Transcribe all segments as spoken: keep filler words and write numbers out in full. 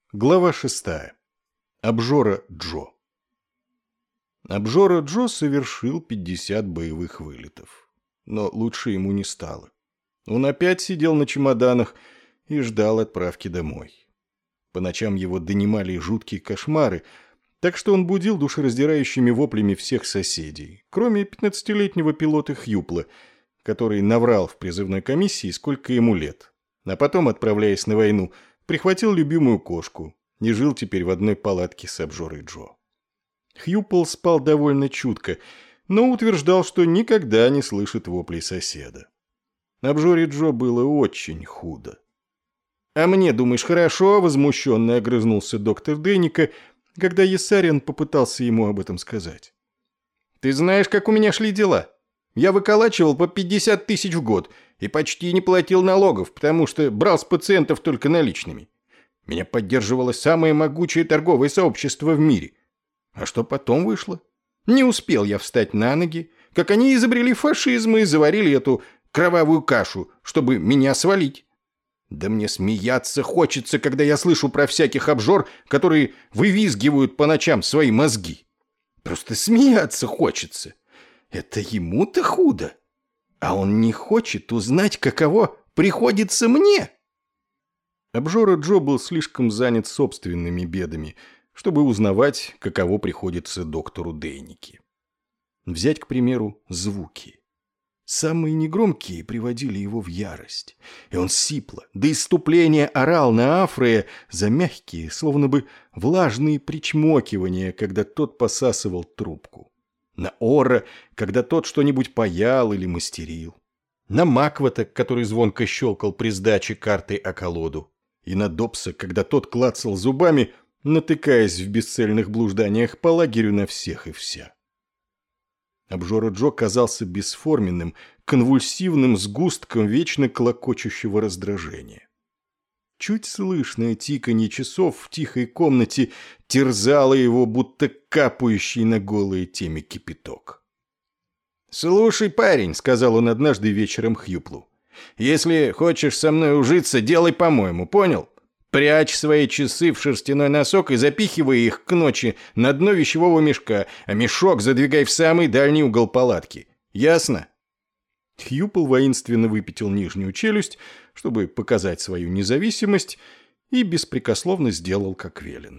Глава шестая. Обжора Джо. Обжора Джо совершил пятьдесят боевых вылетов. Но лучше ему не стало. Он опять сидел на чемоданах и ждал отправки домой. По ночам его донимали жуткие кошмары, так что он будил душераздирающими воплями всех соседей, кроме пятнадцатилетнего пилота Хьюпла, который наврал в призывной комиссии, сколько ему лет, а потом, отправляясь на войну, прихватил любимую кошку и жил теперь в одной палатке с обжорой Джо. Хьюпл спал довольно чутко, но утверждал, что никогда не слышит воплей соседа. Обжоре Джо было очень худо. «А мне, думаешь, хорошо?» — возмущенно огрызнулся доктор Денника, когда Есарин попытался ему об этом сказать. «Ты знаешь, как у меня шли дела? Я выколачивал по пятьдесят тысяч в год и почти не платил налогов, потому что брал с пациентов только наличными. Меня поддерживало самое могучее торговое сообщество в мире. А что потом вышло? Не успел я встать на ноги, как они изобрели фашизм и заварили эту кровавую кашу, чтобы меня свалить. Да мне смеяться хочется, когда я слышу про всяких обжор, которые вывизгивают по ночам свои мозги. Просто смеяться хочется. Это ему-то худо. А он не хочет узнать, каково приходится мне. Обжора Джо был слишком занят собственными бедами, чтобы узнавать, каково приходится доктору Деннике. Взять, к примеру, звуки. Самые негромкие приводили его в ярость, и он сипло, до исступления орал на Афрея за мягкие, словно бы влажные причмокивания, когда тот посасывал трубку. На Ора, когда тот что-нибудь паял или мастерил. На Маквата, который звонко щелкал при сдаче картой о колоду. И на Добса, когда тот клацал зубами, натыкаясь в бесцельных блужданиях по лагерю на всех и вся. Обжора Джо казался бесформенным, конвульсивным сгустком вечно клокочущего раздражения. Чуть слышное тиканье часов в тихой комнате терзало его, будто капающий на голые темя кипяток. «Слушай, парень», — сказал он однажды вечером Хьюплу, — «если хочешь со мной ужиться, делай по-моему, понял? Прячь свои часы в шерстяной носок и запихивай их к ночи на дно вещевого мешка, а мешок задвигай в самый дальний угол палатки. Ясно?» Хьюпл воинственно выпятил нижнюю челюсть, чтобы показать свою независимость, и беспрекословно сделал, как велено.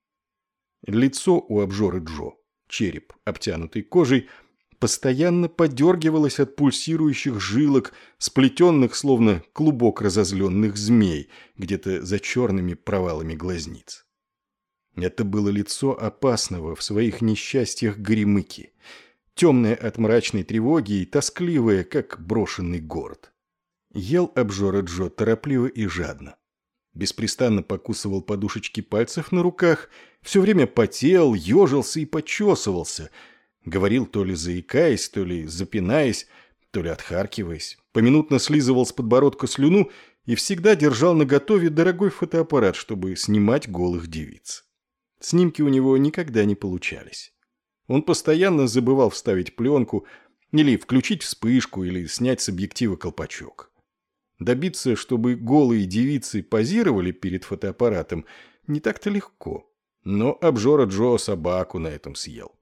Лицо у обжоры Джо, череп, обтянутый кожей, постоянно подергивалось от пульсирующих жилок, сплетенных, словно клубок разозленных змей, где-то за черными провалами глазниц. Это было лицо опасного в своих несчастьях Горемыки, темное от мрачной тревоги и тоскливое, как брошенный город. Ел обжора Джо торопливо и жадно. Беспрестанно покусывал подушечки пальцев на руках, все время потел, ежился и почесывался. Говорил то ли заикаясь, то ли запинаясь, то ли отхаркиваясь. Поминутно слизывал с подбородка слюну и всегда держал наготове дорогой фотоаппарат, чтобы снимать голых девиц. Снимки у него никогда не получались. Он постоянно забывал вставить пленку, или включить вспышку, или снять с объектива колпачок. Добиться, чтобы голые девицы позировали перед фотоаппаратом, не так-то легко. Но обжора Джо собаку на этом съел.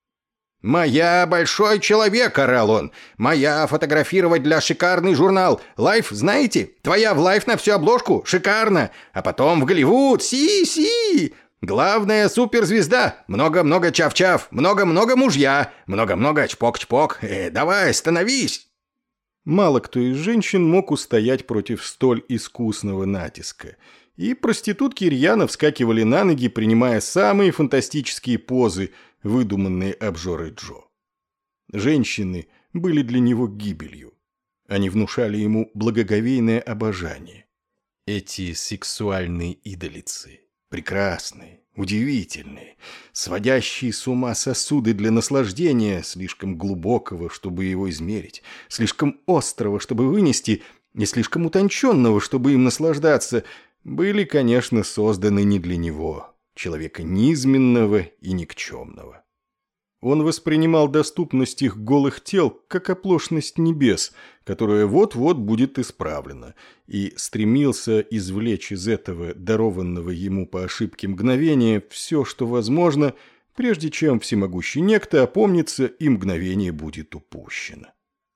«Моя большой человек!» – орал он. «Моя фотографировать для шикарный журнал. Лайф, знаете? Твоя в Лайф на всю обложку. Шикарно. А потом в Голливуд. Си-си! Главная суперзвезда. Много-много чав-чав. Много-много мужья. Много-много чпок-чпок. Э, давай, становись!» Мало кто из женщин мог устоять против столь искусного натиска. И проститутки рьяно вскакивали на ноги, принимая самые фантастические позы, выдуманные обжорой Джо. Женщины были для него гибелью. Они внушали ему благоговейное обожание. Эти сексуальные идолицы, прекрасные, удивительные, сводящие с ума сосуды для наслаждения, слишком глубокого, чтобы его измерить, слишком острого, чтобы вынести, и слишком утонченного, чтобы им наслаждаться, были, конечно, созданы не для него, человека низменного и никчемного. Он воспринимал доступность их голых тел как оплошность небес, которая вот-вот будет исправлена, и стремился извлечь из этого дарованного ему по ошибке мгновения все, что возможно, прежде чем всемогущий некто опомнится и мгновение будет упущено.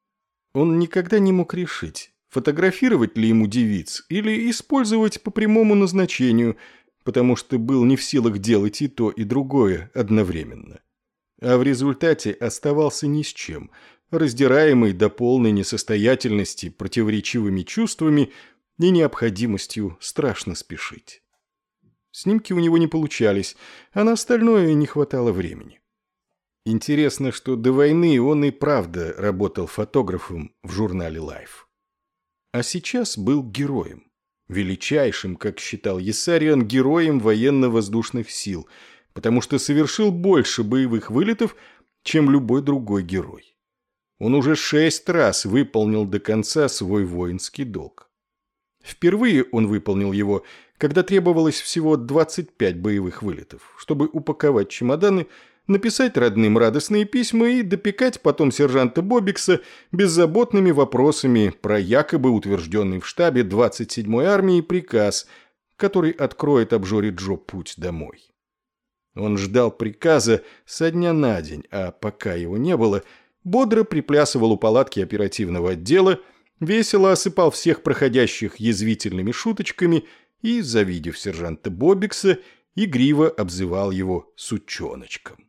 Он никогда не мог решить, фотографировать ли ему девиц или использовать по прямому назначению, потому что был не в силах делать и то, и другое одновременно. А в результате оставался ни с чем, раздираемый до полной несостоятельности противоречивыми чувствами и необходимостью страшно спешить. Снимки у него не получались, а на остальное не хватало времени. Интересно, что до войны он и правда работал фотографом в журнале Life. А сейчас был героем. Величайшим, как считал Ессариан, героем военно-воздушных сил, потому что совершил больше боевых вылетов, чем любой другой герой. Он уже шесть раз выполнил до конца свой воинский долг. Впервые он выполнил его, когда требовалось всего двадцать пять боевых вылетов, чтобы упаковать чемоданы, написать родным радостные письма и допекать потом сержанта Бобикса беззаботными вопросами про якобы утвержденный в штабе двадцать седьмой армии приказ, который откроет обжоре Джо путь домой. Он ждал приказа со дня на день, а пока его не было, бодро приплясывал у палатки оперативного отдела, весело осыпал всех проходящих язвительными шуточками и, завидев сержанта Бобикса, игриво обзывал его сучоночком.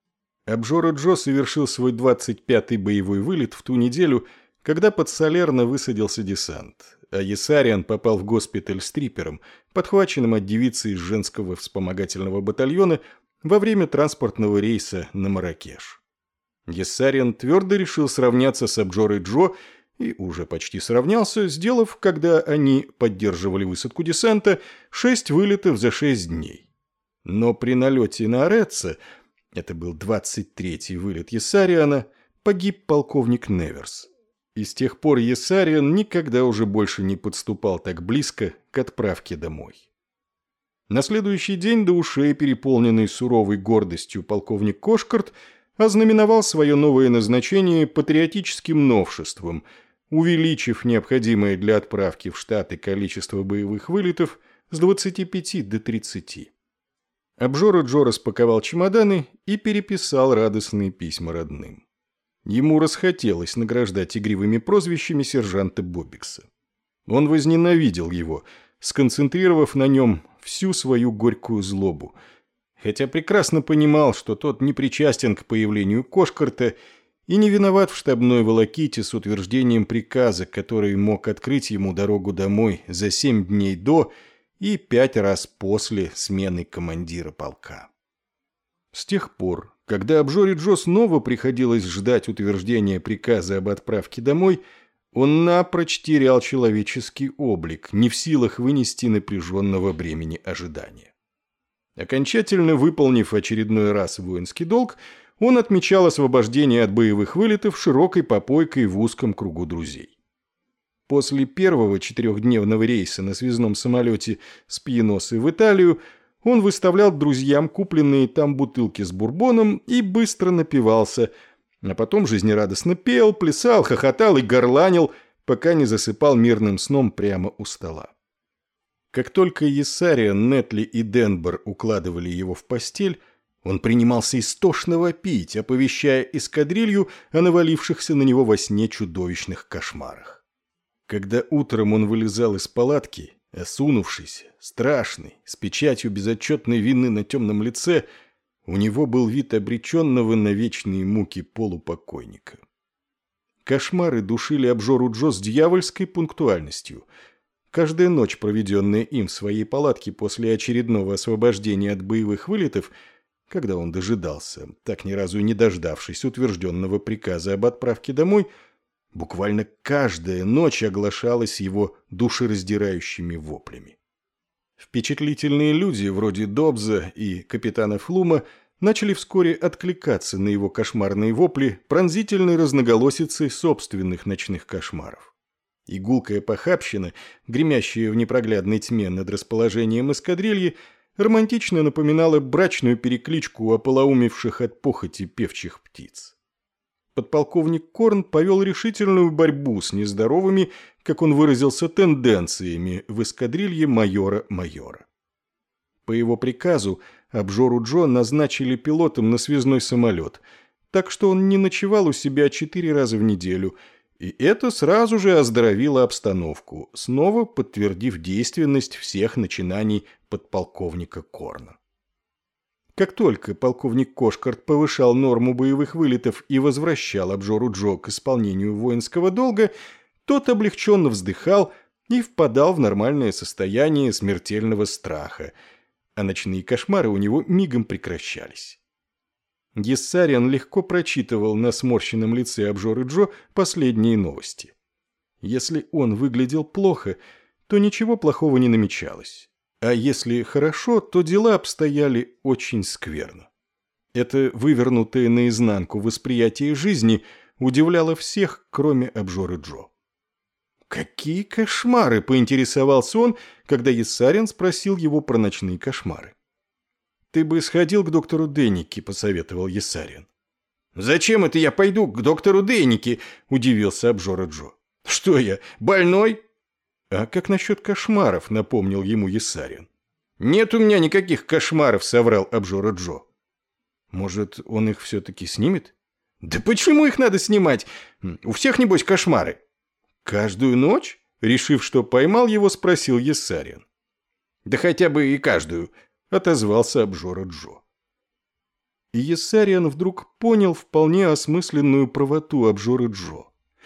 Обжора Джо совершил свой двадцать пятый боевой вылет в ту неделю, когда под Салерно высадился десант, а Ессариан попал в госпиталь с трипером, подхваченным от девицы из женского вспомогательного батальона во время транспортного рейса на Марракеш. Ессариан твердо решил сравняться с Обжорой Джо и уже почти сравнялся, сделав, когда они поддерживали высадку десанта, шесть вылетов за шесть дней. Но при налете на Ореццо, это был двадцать третий вылет Ессариана, погиб полковник Неверс. И с тех пор Ессариан никогда уже больше не подступал так близко к отправке домой. На следующий день до ушей, переполненный суровой гордостью, полковник Кошкарт ознаменовал свое новое назначение патриотическим новшеством, увеличив необходимое для отправки в Штаты количество боевых вылетов с двадцати пяти до тридцати. Обжора Джо распаковал чемоданы и переписал радостные письма родным. Ему расхотелось награждать игривыми прозвищами сержанта Бобикса. Он возненавидел его, сконцентрировав на нем всю свою горькую злобу, хотя прекрасно понимал, что тот не причастен к появлению Кошкарта и не виноват в штабной волоките с утверждением приказа, который мог открыть ему дорогу домой за семь дней до и пять раз после смены командира полка. С тех пор, когда Обжоре Джо снова приходилось ждать утверждения приказа об отправке домой, он напрочь терял человеческий облик, не в силах вынести напряженного бремени ожидания. Окончательно выполнив очередной раз воинский долг, он отмечал освобождение от боевых вылетов широкой попойкой в узком кругу друзей. После первого четырехдневного рейса на связном самолете с Пьеносы в Италию он выставлял друзьям купленные там бутылки с бурбоном и быстро напивался, а потом жизнерадостно пел, плясал, хохотал и горланил, пока не засыпал мирным сном прямо у стола. Как только Ессариан, Нетли и Денбор укладывали его в постель, он принимался истошно вопить, оповещая эскадрилью о навалившихся на него во сне чудовищных кошмарах. Когда утром он вылезал из палатки, осунувшийся, страшный, с печатью безотчетной вины на темном лице, у него был вид обреченного на вечные муки полупокойника. Кошмары душили Обжору Джо с дьявольской пунктуальностью. Каждая ночь, проведенная им в своей палатке после очередного освобождения от боевых вылетов, когда он дожидался, так ни разу и не дождавшись утвержденного приказа об отправке домой, буквально каждая ночь оглашалась его душераздирающими воплями. Впечатлительные люди, вроде Добза и капитана Флума, начали вскоре откликаться на его кошмарные вопли пронзительной разноголосицей собственных ночных кошмаров. И гулкая похабщина, гремящая в непроглядной тьме над расположением эскадрильи, романтично напоминала брачную перекличку ополоумевших от похоти певчих птиц. Подполковник Корн повел решительную борьбу с нездоровыми, как он выразился, тенденциями в эскадрилье майора-майора. По его приказу обжору Джо назначили пилотом на связной самолет, так что он не ночевал у себя четыре раза в неделю, и это сразу же оздоровило обстановку, снова подтвердив действенность всех начинаний подполковника Корна. Как только полковник Кошкарт повышал норму боевых вылетов и возвращал обжору Джо к исполнению воинского долга, тот облегченно вздыхал и впадал в нормальное состояние смертельного страха, а ночные кошмары у него мигом прекращались. Ессариан легко прочитывал на сморщенном лице обжоры Джо последние новости. Если он выглядел плохо, то ничего плохого не намечалось. А если хорошо, то дела обстояли очень скверно. Это вывернутое наизнанку восприятие жизни удивляло всех, кроме обжоры Джо. «Какие кошмары!» – поинтересовался он, когда Ессариан спросил его про ночные кошмары. «Ты бы сходил к доктору Деннике», – посоветовал Ессариан. «Зачем это я пойду к доктору Деннике?» – удивился обжора Джо. «Что я, больной?» «А как насчет кошмаров?» – напомнил ему Ессариан. «Нет у меня никаких кошмаров», – соврал обжора Джо. «Может, он их все-таки снимет?» «Да почему их надо снимать? У всех, небось, кошмары». «Каждую ночь?» – решив, что поймал его, спросил Ессариан. «Да хотя бы и каждую», – отозвался обжора Джо. И Ессариан вдруг понял вполне осмысленную правоту обжоры Джо.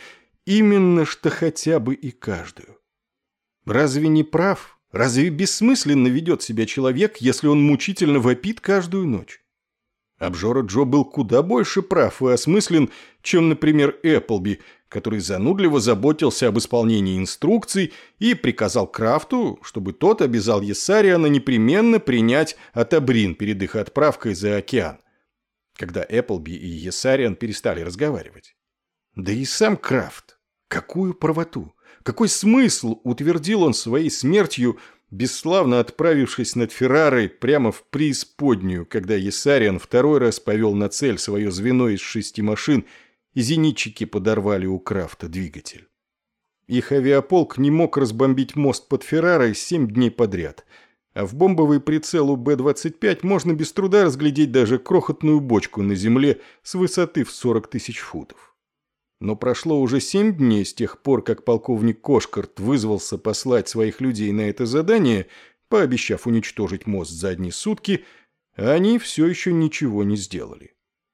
Именно что хотя бы и каждую. Разве не прав, разве бессмысленно ведет себя человек, если он мучительно вопит каждую ночь? Обжора Джо был куда больше прав и осмыслен, чем, например, Эпплби, который занудливо заботился об исполнении инструкций и приказал Крафту, чтобы тот обязал Ессариана непременно принять атабрин перед их отправкой за океан, когда Эпплби и Ессариан перестали разговаривать. Да и сам Крафт. Какую правоту, какой смысл утвердил он своей смертью, бесславно отправившись над Феррарой прямо в преисподнюю, когда Ессариан второй раз повел на цель свое звено из шести машин, и зенитчики подорвали у Крафта двигатель. Их авиаполк не мог разбомбить мост под Феррарой семь дней подряд, а в бомбовый прицел у Бэ двадцать пять можно без труда разглядеть даже крохотную бочку на земле с высоты в сорок тысяч футов. Но прошло уже семь дней с тех пор, как полковник Кошкарт вызвался послать своих людей на это задание, пообещав уничтожить мост за одни сутки, а они все еще ничего не сделали.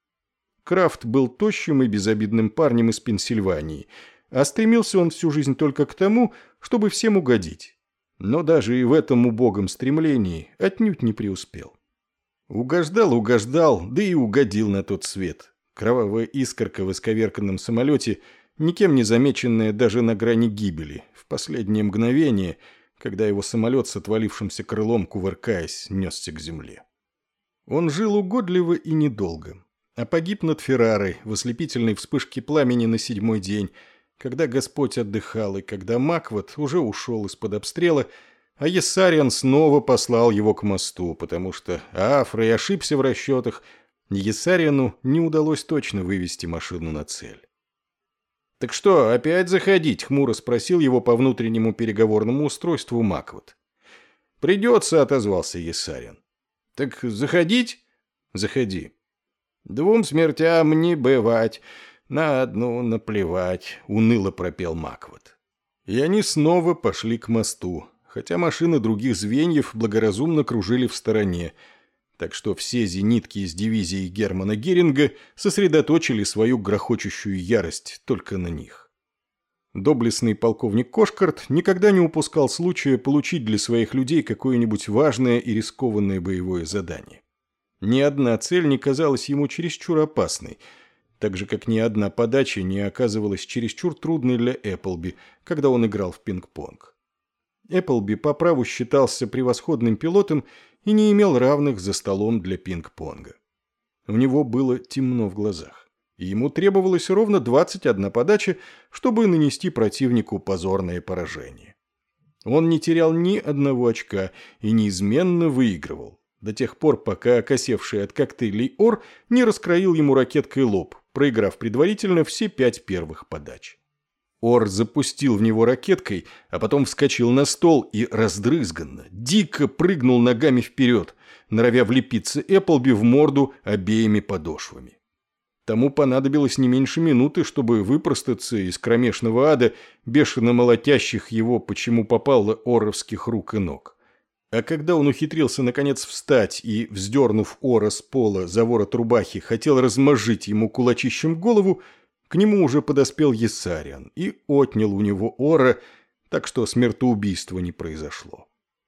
Крафт был тощим и безобидным парнем из Пенсильвании, а стремился он всю жизнь только к тому, чтобы всем угодить. Но даже и в этом убогом стремлении отнюдь не преуспел. Угождал, угождал, да и угодил на тот свет. Кровавая искорка в исковерканном самолете, никем не замеченная даже на грани гибели, в последнее мгновение, когда его самолет с отвалившимся крылом, кувыркаясь, несся к земле. Он жил угодливо и недолго, а погиб над Феррарой в ослепительной вспышке пламени на седьмой день, когда Господь отдыхал и когда Маквот уже ушел из-под обстрела, а Ессариан снова послал его к мосту, потому что Афрой ошибся в расчетах, Ессариану не удалось точно вывести машину на цель. «Так что, опять заходить?» — хмуро спросил его по внутреннему переговорному устройству Маквот. «Придется», — отозвался Ессариан. «Так заходить?» «Заходи». «Двум смертям не бывать, на одну наплевать», — уныло пропел Маквот. И они снова пошли к мосту, хотя машины других звеньев благоразумно кружили в стороне, так что все зенитки из дивизии Германа Геринга сосредоточили свою грохочущую ярость только на них. Доблестный полковник Кошкарт никогда не упускал случая получить для своих людей какое-нибудь важное и рискованное боевое задание. Ни одна цель не казалась ему чересчур опасной, так же, как ни одна подача не оказывалась чересчур трудной для Эпплби, когда он играл в пинг-понг. Эпплби по праву считался превосходным пилотом и не имел равных за столом для пинг-понга. У него было темно в глазах, и ему требовалось ровно двадцать одна подача, чтобы нанести противнику позорное поражение. Он не терял ни одного очка и неизменно выигрывал, до тех пор, пока окосевший от коктейлей Ор не раскроил ему ракеткой лоб, проиграв предварительно все пять первых подач. Ор запустил в него ракеткой, а потом вскочил на стол и раздрызганно, дико прыгнул ногами вперед, норовя влепиться Эпплби в морду обеими подошвами. Тому понадобилось не меньше минуты, чтобы выпростаться из кромешного ада, бешено молотящих его почему попало оровских рук и ног. А когда он ухитрился наконец встать и, вздернув Ора с пола за ворот рубахи, хотел размозжить ему кулачищем голову, к нему уже подоспел Ессариан и отнял у него Ора, так что смертоубийства не произошло.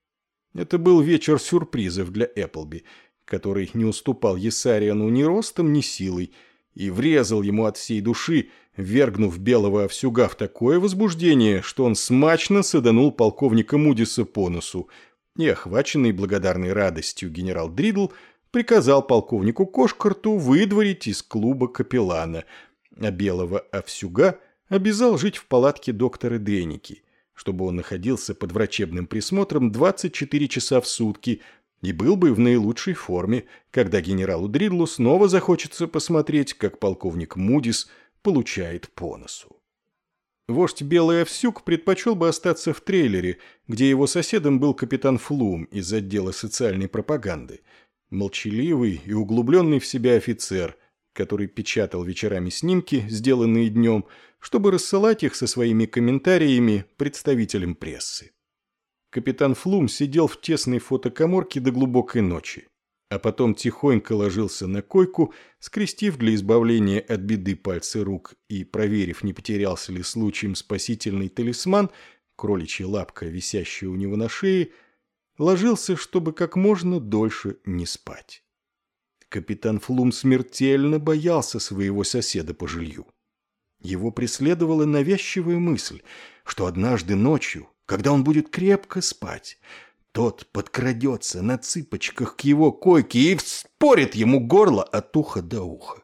Это был вечер сюрпризов для Эпплби, который не уступал Ессариану ни ростом, ни силой, и врезал ему от всей души, ввергнув белого овсюга в такое возбуждение, что он смачно саданул полковника Мудиса по носу, и, охваченный благодарной радостью генерал Дридл, приказал полковнику Кошкарту выдворить из клуба капеллана, а белого овсюга обязал жить в палатке доктора Деники, чтобы он находился под врачебным присмотром двадцать четыре часа в сутки и был бы в наилучшей форме, когда генералу Дридлу снова захочется посмотреть, как полковник Мудис получает по носу. Вождь Белый Овсюк предпочел бы остаться в трейлере, где его соседом был капитан Флум из отдела социальной пропаганды, молчаливый и углубленный в себя офицер, который печатал вечерами снимки, сделанные днем, чтобы рассылать их со своими комментариями представителям прессы. Капитан Флум сидел в тесной фотокаморке до глубокой ночи, а потом тихонько ложился на койку, скрестив для избавления от беды пальцы рук и проверив, не потерялся ли случаем спасительный талисман, кроличья лапка, висящая у него на шее, ложился, чтобы как можно дольше не спать. Капитан Флум смертельно боялся своего соседа по жилью. Его преследовала навязчивая мысль, что однажды ночью, когда он будет крепко спать, тот подкрадется на цыпочках к его койке и вспорит ему горло от уха до уха.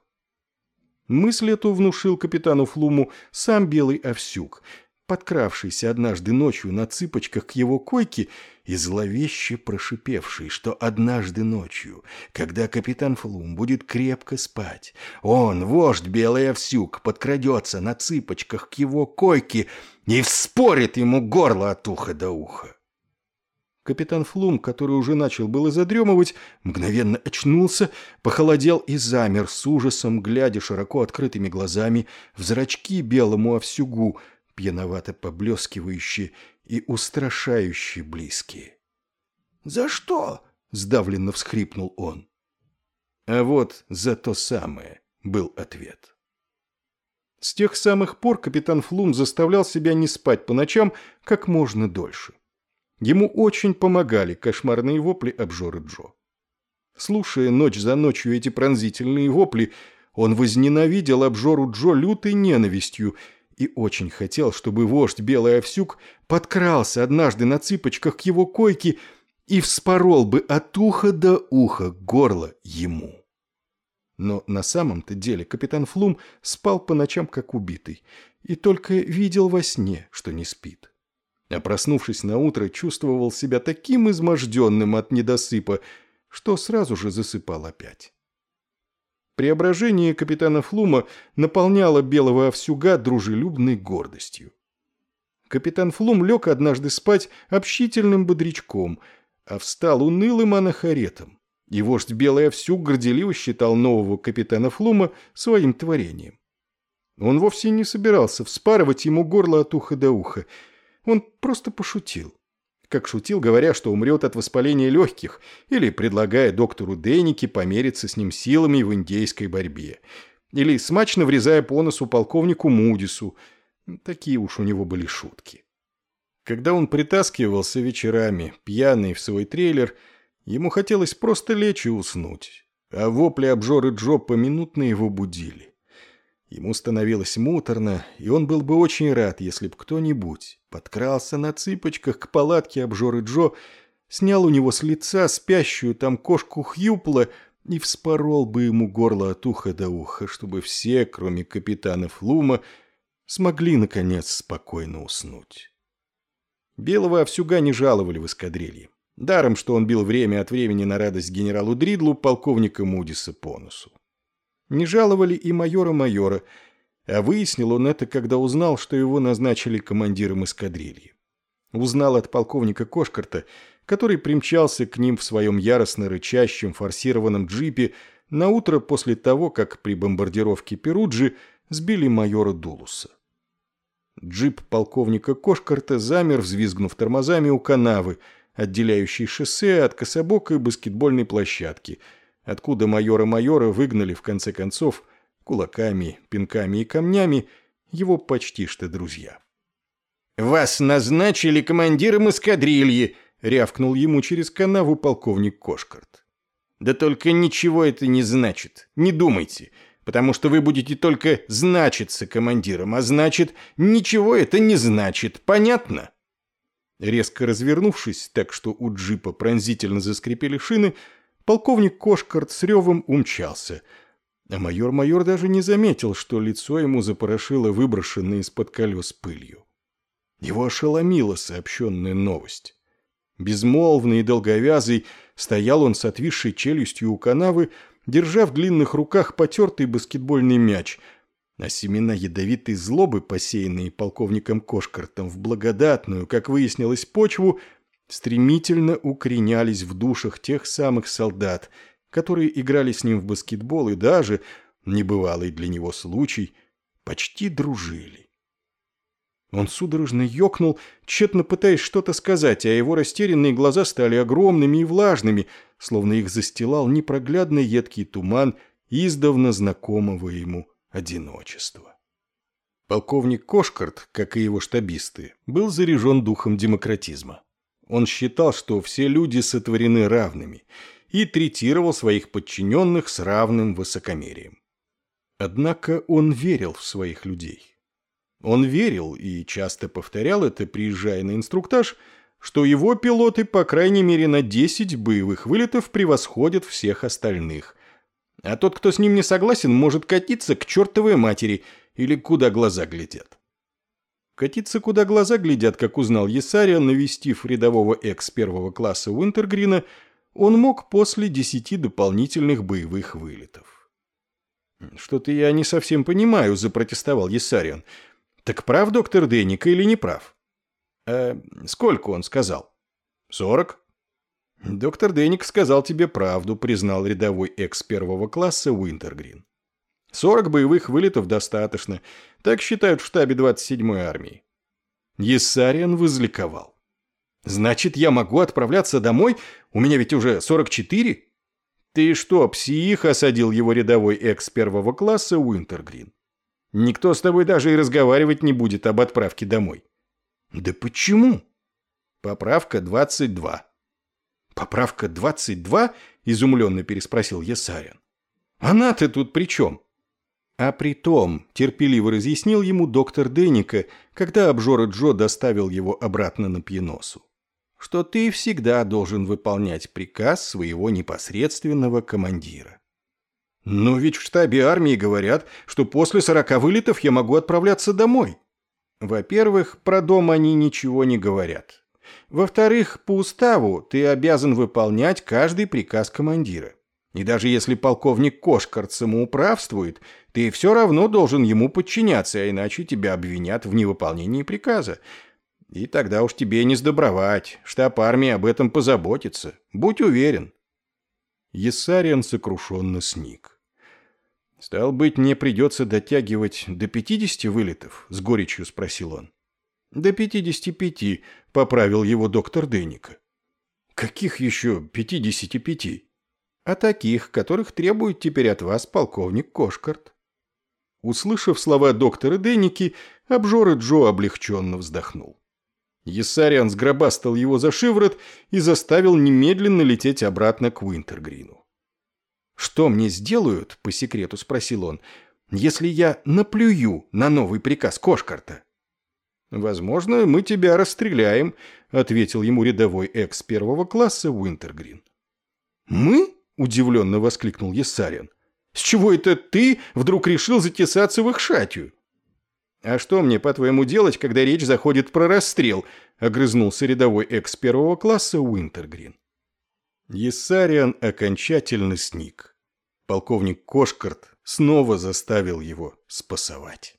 Мысль эту внушил капитану Флуму сам Белый Овсюк, подкравшийся однажды ночью на цыпочках к его койке и зловеще прошипевший, что однажды ночью, когда капитан Флум будет крепко спать, он, вождь Белый Овсюк, подкрадется на цыпочках к его койке и вспорит ему горло от уха до уха. Капитан Флум, который уже начал было задремывать, мгновенно очнулся, похолодел и замер с ужасом, глядя широко открытыми глазами в зрачки Белому Овсюгу, пьяновато поблескивающие и устрашающие близкие. «За что?» — сдавленно всхрипнул он. «А вот за то самое», — был ответ. С тех самых пор капитан Флум заставлял себя не спать по ночам как можно дольше. Ему очень помогали кошмарные вопли обжоры Джо. Слушая ночь за ночью эти пронзительные вопли, он возненавидел обжору Джо лютой ненавистью и очень хотел, чтобы вождь Белый Овсюк подкрался однажды на цыпочках к его койке и вспорол бы от уха до уха горло ему. Но на самом-то деле капитан Флум спал по ночам как убитый и только видел во сне, что не спит. А проснувшись наутро, чувствовал себя таким изможденным от недосыпа, что сразу же засыпал опять. Преображение капитана Флума наполняло Белого Овсюга дружелюбной гордостью. Капитан Флум лег однажды спать общительным бодрячком, а встал унылым анахоретом, и вождь Белый Овсюк горделиво считал нового капитана Флума своим творением. Он вовсе не собирался вспарывать ему горло от уха до уха, он просто пошутил. Как шутил, говоря, что умрет от воспаления легких, или предлагая доктору Деннике помериться с ним силами в индейской борьбе, или смачно врезая по носу полковнику Мудису. Такие уж у него были шутки. Когда он притаскивался вечерами, пьяный в свой трейлер, ему хотелось просто лечь и уснуть, а вопли обжоры Джо поминутно его будили. Ему становилось муторно, и он был бы очень рад, если б кто-нибудь подкрался на цыпочках к палатке обжоры Джо, снял у него с лица спящую там кошку Хьюпла и вспорол бы ему горло от уха до уха, чтобы все, кроме капитана Флума, смогли, наконец, спокойно уснуть. Белого Овсюга не жаловали в эскадрилье. Даром, что он бил время от времени на радость генералу Дридлу, полковника Мудиса по носу. Не жаловали и майора-майора, а выяснил он это, когда узнал, что его назначили командиром эскадрильи. Узнал от полковника Кошкарта, который примчался к ним в своем яростно рычащем форсированном джипе на утро после того, как при бомбардировке Перуджи сбили майора Дулуса. Джип полковника Кошкарта замер, взвизгнув тормозами у канавы, отделяющей шоссе от кособокой баскетбольной площадки, откуда майора-майора выгнали, в конце концов, кулаками, пинками и камнями его почти что друзья. «Вас назначили командиром эскадрильи!» — рявкнул ему через канаву полковник Кошкарт. «Да только ничего это не значит, не думайте, потому что вы будете только значиться командиром, а значит, ничего это не значит, понятно?» Резко развернувшись, так что у джипа пронзительно заскрипели шины, полковник Кошкарт с ревом умчался, а майор-майор даже не заметил, что лицо ему запорошило выброшенной из-под колес пылью. Его ошеломила сообщенная новость. Безмолвный и долговязый стоял он с отвисшей челюстью у канавы, держа в длинных руках потертый баскетбольный мяч, а семена ядовитой злобы, посеянные полковником Кошкартом в благодатную, как выяснилось, почву, стремительно укоренялись в душах тех самых солдат, которые играли с ним в баскетбол и даже, небывалый для него случай, почти дружили. Он судорожно ёкнул, тщетно пытаясь что-то сказать, а его растерянные глаза стали огромными и влажными, словно их застилал непроглядный едкий туман издавна знакомого ему одиночества. Полковник Кошкарт, как и его штабисты, был заряжен духом демократизма. Он считал, что все люди сотворены равными, и третировал своих подчиненных с равным высокомерием. Однако он верил в своих людей. Он верил, и часто повторял это, приезжая на инструктаж, что его пилоты, по крайней мере, на десять боевых вылетов превосходят всех остальных. А тот, кто с ним не согласен, может катиться к чертовой матери или куда глаза глядят. Катиться куда глаза глядят, как узнал Есариан, навестив рядового экс первого класса Уинтергрина, он мог после десяти дополнительных боевых вылетов. «Что-то я не совсем понимаю», — запротестовал Есариан. «Так прав доктор Деника или не прав?» «А сколько он сказал?» «Сорок». «Доктор Деник сказал тебе правду», — признал рядовой экс первого класса Уинтергрин. «Сорок боевых вылетов достаточно, так считают в штабе двадцать седьмой армии». Есариан возликовал. «Значит, я могу отправляться домой? У меня ведь уже сорок четыре?» «Ты что, псих?» — осадил его рядовой экс первого класса Уинтергрин. «Никто с тобой даже и разговаривать не будет об отправке домой». «Да почему?» «Поправка двадцать два». «Поправка двадцать два?» — изумленно переспросил Есариан. «Она-то тут при чем?» «А при том», — терпеливо разъяснил ему доктор Деника, когда обжора Джо доставил его обратно на Пьеносу, что ты всегда должен выполнять приказ своего непосредственного командира. «Но ведь в штабе армии говорят, что после сорока вылетов я могу отправляться домой». «Во-первых, про дом они ничего не говорят. Во-вторых, по уставу ты обязан выполнять каждый приказ командира. И даже если полковник Кошкарт самоуправствует, ты все равно должен ему подчиняться, а иначе тебя обвинят в невыполнении приказа. И тогда уж тебе не сдобровать, штаб армии об этом позаботится, будь уверен». Есариан сокрушенно сник. «Стал быть, мне придется дотягивать до пятидесяти вылетов?» — с горечью спросил он. «До пятидесяти пяти», — поправил его доктор Деника. «Каких еще пятидесяти пяти?» «А таких, которых требует теперь от вас полковник Кошкарт». Услышав слова доктора Деники, обжора Джо облегченно вздохнул. Есариан сгробастал его за шиворот и заставил немедленно лететь обратно к Уинтергрину. «Что мне сделают?» — по секрету спросил он, — «если я наплюю на новый приказ Кошкарта?» «Возможно, мы тебя расстреляем», — ответил ему рядовой экс первого класса Уинтергрин. «Мы?» — удивленно воскликнул Есариан. «С чего это ты вдруг решил затесаться в их шатью?» «А что мне, по-твоему, делать, когда речь заходит про расстрел?» — огрызнулся рядовой экс первого класса Уинтергрин. Ессариан окончательно сник. Полковник Кошкарт снова заставил его спасовать.